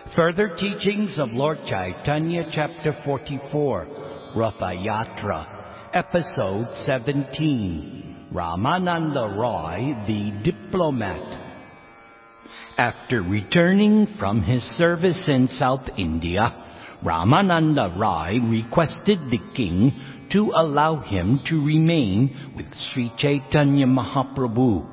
Further teachings of Lord Chaitanya, Chapter 44, Ratha Yatra, Episode 17, Ramananda Roy, the Diplomat. After returning from his service in South India, Ramananda Roy requested the king to allow him to remain with Sri Chaitanya Mahaprabhu.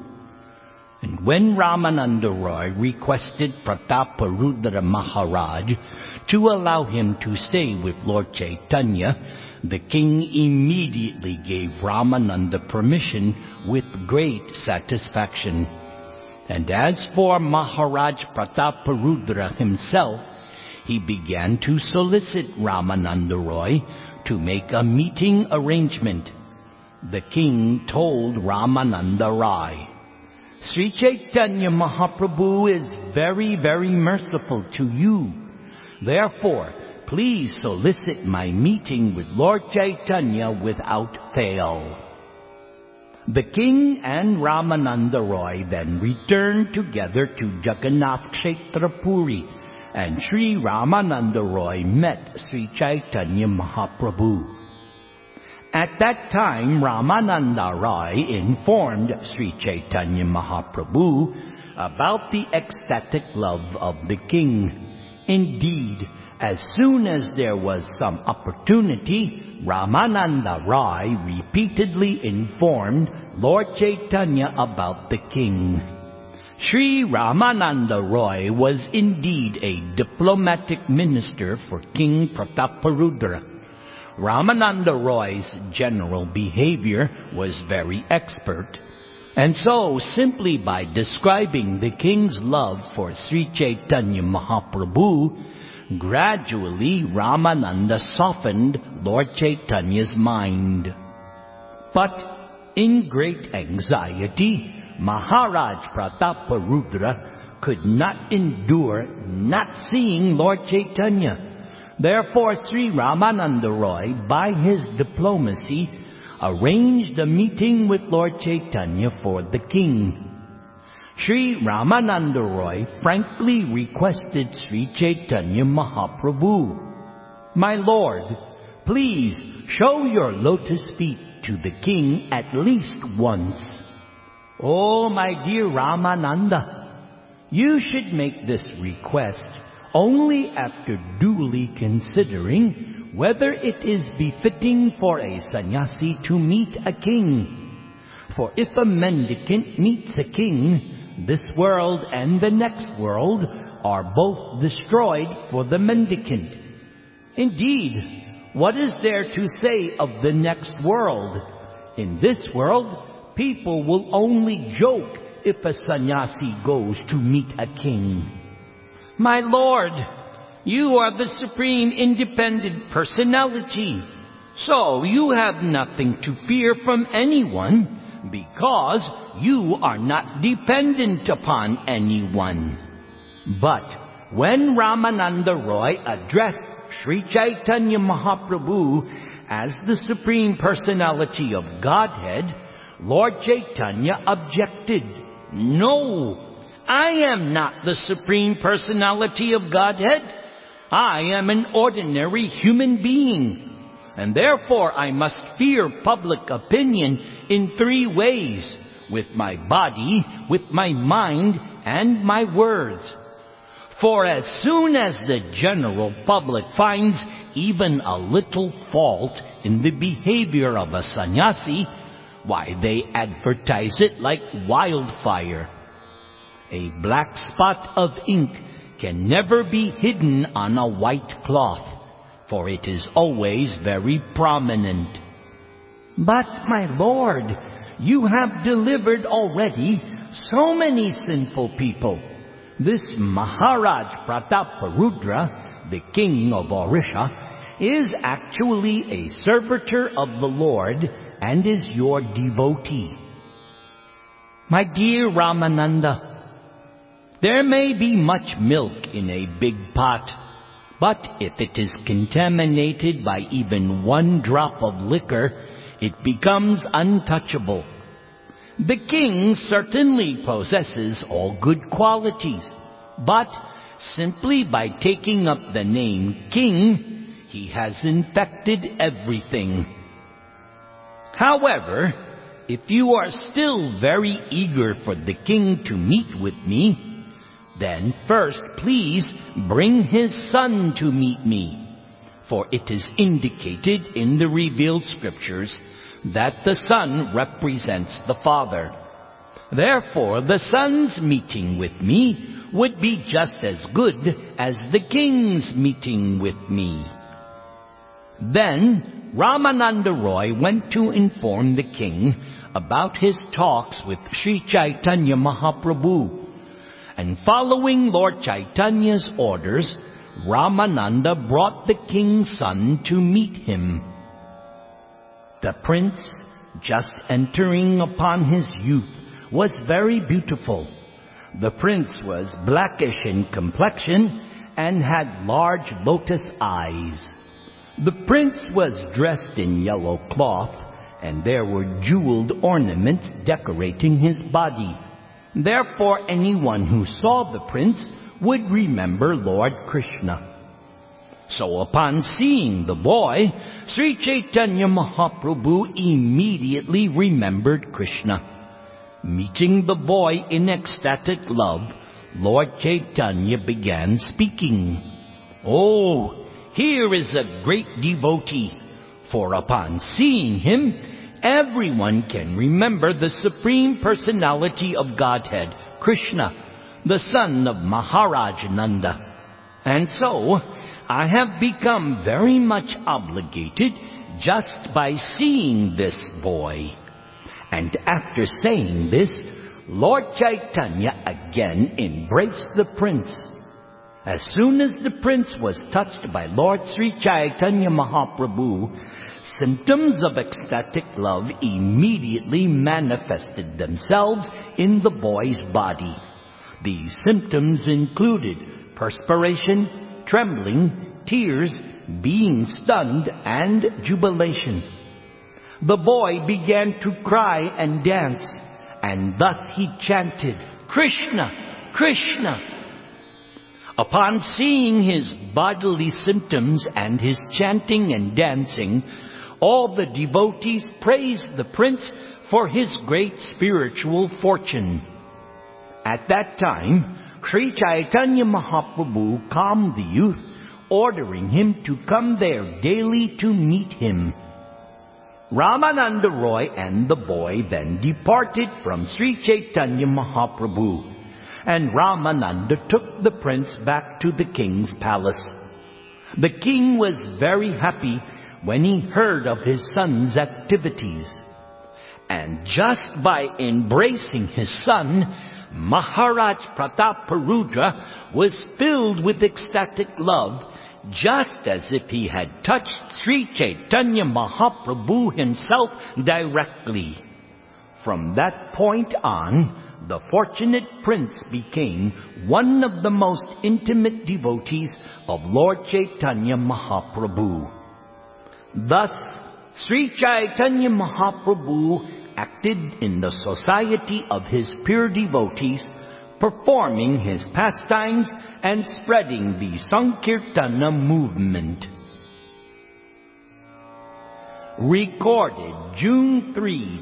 And when Ramananda Roy requested Prataparudra Maharaj to allow him to stay with Lord Chaitanya, the king immediately gave Ramananda permission with great satisfaction. And as for Maharaj Prataparudra himself, he began to solicit Ramananda Roy to make a meeting arrangement. The king told Ramananda Roy, "Sri Chaitanya Mahaprabhu is very, very merciful to you. Therefore, please solicit my meeting with Lord Chaitanya without fail." The king and Ramananda Roy then returned together to Jagannath Kshetra Puri, and Sri Ramananda Roy met Sri Chaitanya Mahaprabhu. At that time, Ramananda Roy informed Sri Chaitanya Mahaprabhu about the ecstatic love of the king. Indeed, as soon as there was some opportunity, Ramananda Roy repeatedly informed Lord Chaitanya about the king. Sri Ramananda Roy was indeed a diplomatic minister for King Prataparudra. Ramananda Roy's general behavior was very expert, and so simply by describing the king's love for Sri Chaitanya Mahaprabhu, gradually Ramananda softened Lord Chaitanya's mind. But in great anxiety, Maharaj Prataparudra could not endure not seeing Lord Chaitanya. Therefore, Sri Ramananda Roy, by his diplomacy, arranged a meeting with Lord Chaitanya for the king. Sri Ramananda Roy frankly requested Sri Chaitanya Mahaprabhu, "My Lord, please show your lotus feet to the king at least once." "Oh, my dear Ramananda, you should make this request only after duly considering whether it is befitting for a sannyasi to meet a king. For if a mendicant meets a king, this world and the next world are both destroyed for the mendicant. Indeed, what is there to say of the next world? In this world, people will only joke if a sannyasi goes to meet a king. My Lord, you are the Supreme Independent Personality, so you have nothing to fear from anyone, because you are not dependent upon anyone." But when Ramananda Roy addressed Sri Chaitanya Mahaprabhu as the Supreme Personality of Godhead, Lord Chaitanya objected. "No, I am not the Supreme Personality of Godhead. I am an ordinary human being, and therefore I must fear public opinion in three ways: with my body, with my mind, and my words. For as soon as the general public finds even a little fault in the behavior of a sannyasi, why, they advertise it like wildfire. A black spot of ink can never be hidden on a white cloth, for it is always very prominent." "But, my Lord, you have delivered already so many sinful people. This Maharaj Prataparudra, the king of Orissa, is actually a servitor of the Lord and is your devotee." "My dear Ramananda, there may be much milk in a big pot, but if it is contaminated by even one drop of liquor, it becomes untouchable. The king certainly possesses all good qualities, but Simply by taking up the name king, he has infected everything. However, if you are still very eager for the king to meet with me, then first please bring his son to meet me. For it is indicated in the revealed scriptures that the Son represents the Father. Therefore, the Son's meeting with me would be just as good as the King's meeting with me. Then Ramananda Roy went to inform the king about his talks with Sri Chaitanya Mahaprabhu. And following Lord Chaitanya's orders, Ramananda brought the king's son to meet him. The prince, just entering upon his youth, was very beautiful. The prince was blackish in complexion and had large lotus eyes. The prince was dressed in yellow cloth, and there were jeweled ornaments decorating his body. Therefore, anyone who saw the prince would remember Lord Krishna. So upon seeing the boy, Sri Chaitanya Mahaprabhu immediately remembered Krishna. Meeting the boy in ecstatic love, Lord Chaitanya began speaking. "Oh, here is a great devotee, for upon seeing him, everyone can remember the Supreme Personality of Godhead, Krishna, the son of Maharaj Nanda. And so, I have become very much obligated just by seeing this boy." And after saying this, Lord Chaitanya again embraced the prince. As soon as the prince was touched by Lord Sri Chaitanya Mahaprabhu, symptoms of ecstatic love immediately manifested themselves in the boy's body. These symptoms included perspiration, trembling, tears, being stunned, and jubilation. The boy began to cry and dance, and thus he chanted, "Krishna, Krishna." Upon seeing his bodily symptoms and his chanting and dancing, all the devotees praised the prince for his great spiritual fortune. At that time, Sri Chaitanya Mahaprabhu calmed the youth, ordering him to come there daily to meet him. Ramananda Roy and the boy then departed from Sri Chaitanya Mahaprabhu, and Ramananda took the prince back to the king's palace. The king was very happy when he heard of his son's activities. And just by embracing his son, Maharaj Prataparudra was filled with ecstatic love, just as if he had touched Sri Chaitanya Mahaprabhu himself directly. From that point on, the fortunate prince became one of the most intimate devotees of Lord Chaitanya Mahaprabhu. Thus, Sri Chaitanya Mahaprabhu acted in the society of his pure devotees, performing his pastimes and spreading the Sankirtana movement. Recorded June 3,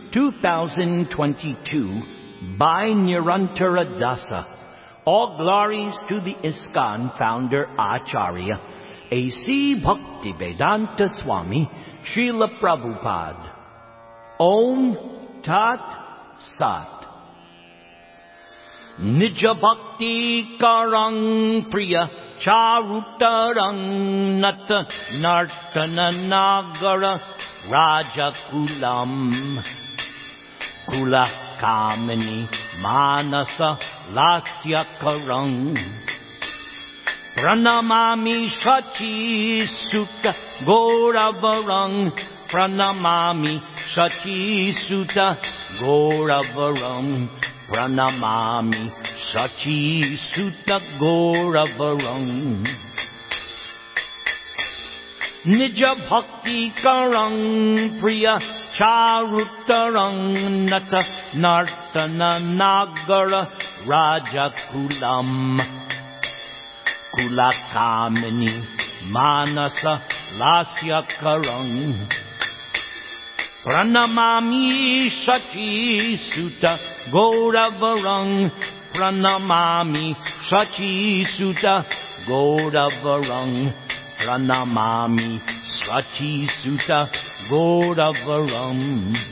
2022 by Nirantara Dasa. All glories to the ISKCON founder Acharya, A.C. Bhaktivedanta Swami, Srila Prabhupada. Om Tat Sat. Nija Bhakti Karang Priya Charutarang Nata Nartana Nagara Raja Kulam Kula Kamini Manasa Lasya Karang Pranamami Shachi Sutta Gauravarang Pranamami Shachi Sutta Gauravarang Pranamami Shachi Sutta Gauravarang Nija Bhakti Karang Priya Charutarang Nata Nartana Nagara Raja Kulam Kulakamini Manasa Lasya Karang. Pranamami Shachi Sutta Gauravarang. Pranamami Shachi Sutta Gauravarang. Pranamami Shachi Sutta Gauravarang.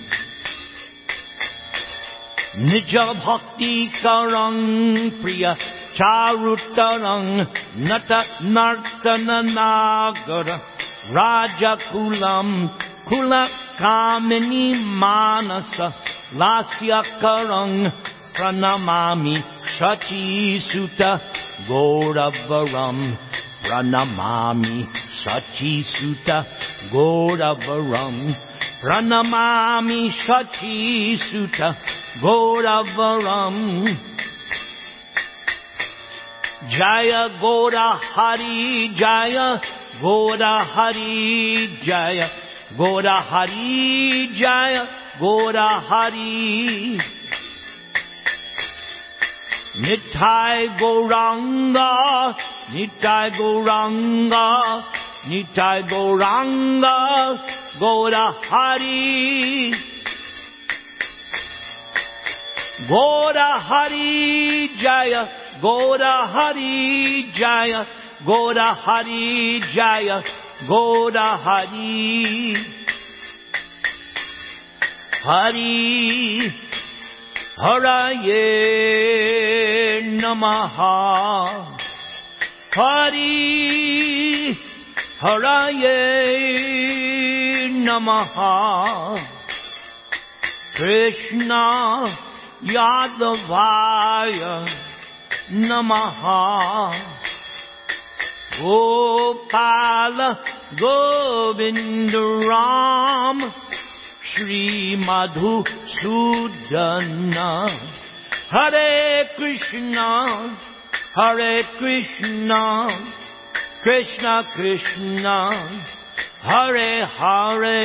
Nija Bhakti Karang Priya Charutarang. Nata Nartana Nagara Raja Kulam. Kula Kamini Manasa Lasya Karang. Pranamami Shachi Sutta Gauravaram. Pranamami Shachi Sutta Gauravaram. Pranamami Shachi Sutta Gauravaram. Jaya Gaura Hari Jaya Gaura Hari Jaya Gaura Hari Jaya Gaura Hari. Nitai Gauranga, Nitai Gauranga, Nitai Gauranga, Gaura Hari. Gaura Hari Jaya, Gaura Hari Jaya, Gaura Hari Jaya, Gaura Hari. Hari Haraye Namaha. Hari Haraye Namaha. Krishna Yadavaya Namaha. Gopala Govindaram Shri Madhusudana. Hare Krishna, Hare Krishna, Krishna Krishna, Hare Hare.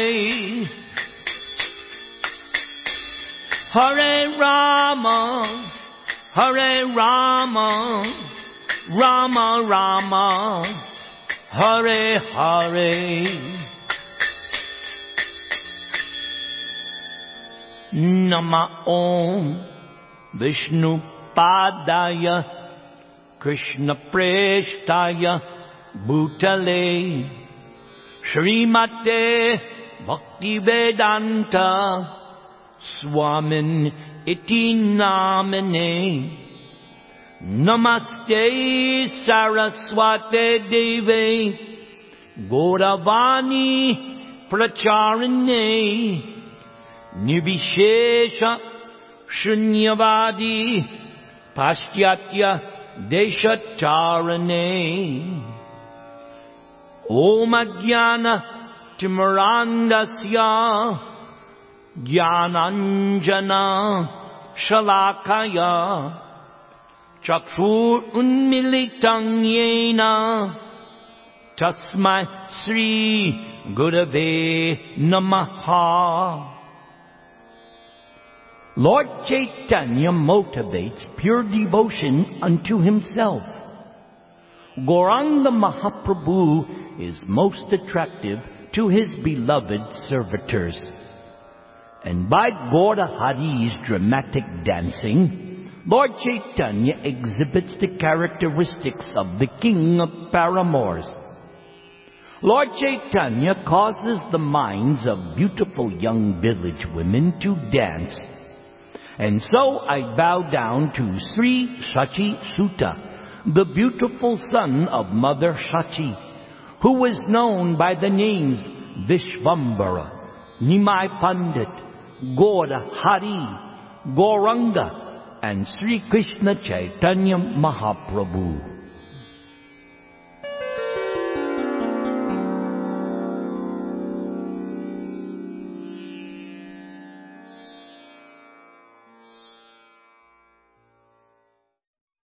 Hare Rama, Hare Rama, Rama Rama, Hare Hare. Nama Om Vishnu Padaya Krishna Preshtaya Bhutale Srimate Bhaktivedanta Swamin Iti Namane. Namaste Saraswate Deve Gauravani Pracharane Nirvishesha Shunyavadi Paschatya Deshatarane. Om Ajnana Timarandasya Jnananjana Shalakaya Chakshur Unmilitam Yena Tasmai Sri Gurave Namaha. Lord Chaitanya motivates pure devotion unto himself. Gauranga Mahaprabhu is most attractive to his beloved servitors. And by Gaura Hari's dramatic dancing, Lord Chaitanya exhibits the characteristics of the king of paramours. Lord Chaitanya causes the minds of beautiful young village women to dance. And so I bow down to Sri Shachi Sutta, the beautiful son of Mother Shachi, who was known by the names Vishvambara, Nimai Pandit, Gaura Hari, Gauranga, and Sri Krishna Chaitanya Mahaprabhu.